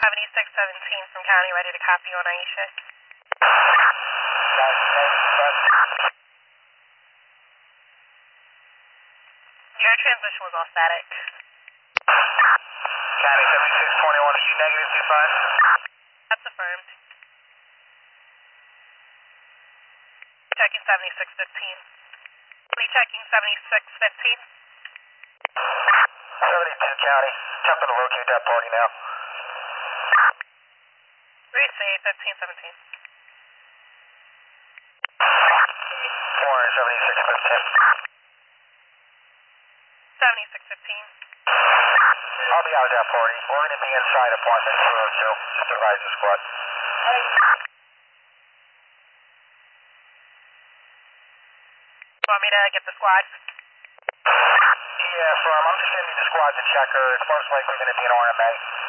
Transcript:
7617 from County, ready to copy on Aisha. Your transmission was all static. County 7621, is she negative 25? That's affirmed. Checking 7615. Rechecking 7615. 72 County, attempting to locate that party now. Receive 1517. 47615. 7615. I'll be out of that party. We're going to be inside apartment 202. Just advise the squad. Want me to get the squad? Yeah, I'm just going to need the squad to check her. It's most likely going to be an RMA.